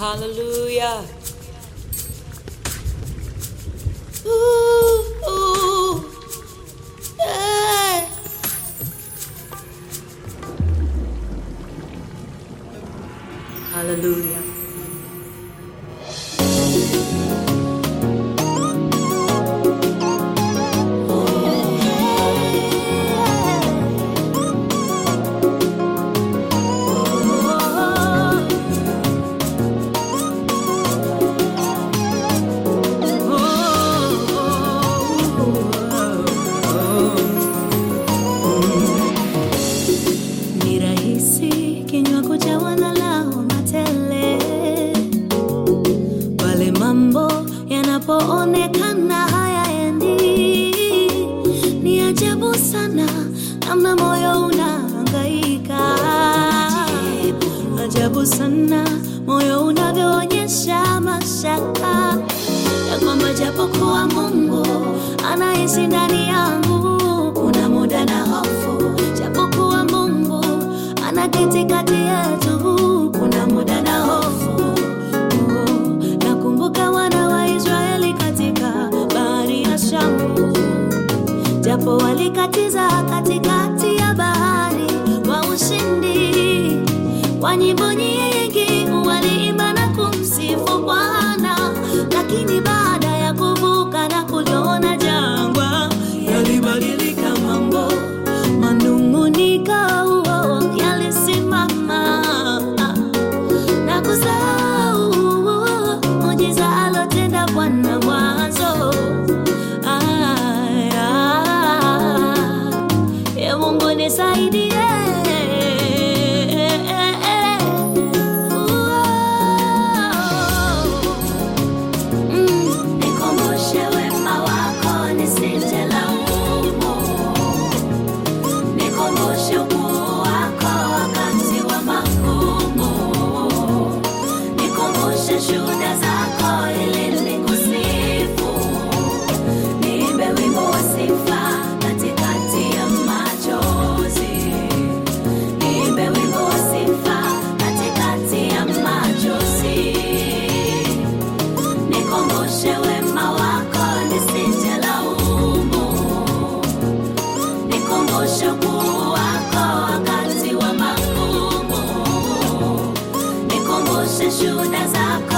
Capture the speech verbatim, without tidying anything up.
Hallelujah. Ooh, ooh, yeah. Hallelujah. Yanapoonekana hayaendi, ni ajabu sana namna moyo unahangaika. Ajabu sana moyo unavyoonyesha mashaka ya kwamba japokuwa Mungu anaishi ndani yangu, kuna muda na hofu. Japokuwa Mungu anaketi kati yetu, kuna muda na hofu. Japo walikatiza katikati ya bahari kwa ushindi, kwa nyimbo nyingi waliimba na kumsifu Bwana. Lakini baada ya kuvuka na kuliona jangwa, yalibadilika mambo, manung'uniko yalisimama na kusahau muujiza alotenda Bwana mwanzo. Mungu nisaidie, nikumbushe wema wako nisije laumu, nikumbushe ukuu wako wakati wa magumu, nikumbushe shuhuda zako ili nikusifu, niimbe wimbo wa sifa katikati ya machozi, niimbe wimbo wa sifa katikati ya machozi, nikumbushe wema wako nisije laumu, nikumbushe ukuu wako wakati wa magumu, nikumbushe shuhuda zako